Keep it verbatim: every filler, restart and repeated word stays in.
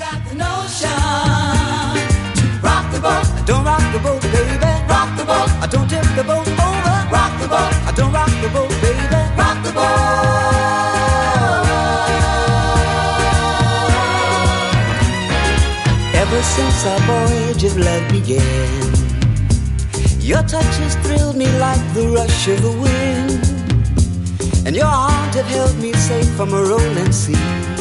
got the notion to rock the boat. Don't rock the boat, baby. Rock the boat. I don't tip the boat over. Rock the boat. I don't rock the boat, baby. Rock the boat. Ever since our voyage of love began, your touch has thrilled me like the rush of the wind, and your arms have held me safe from a rolling sea.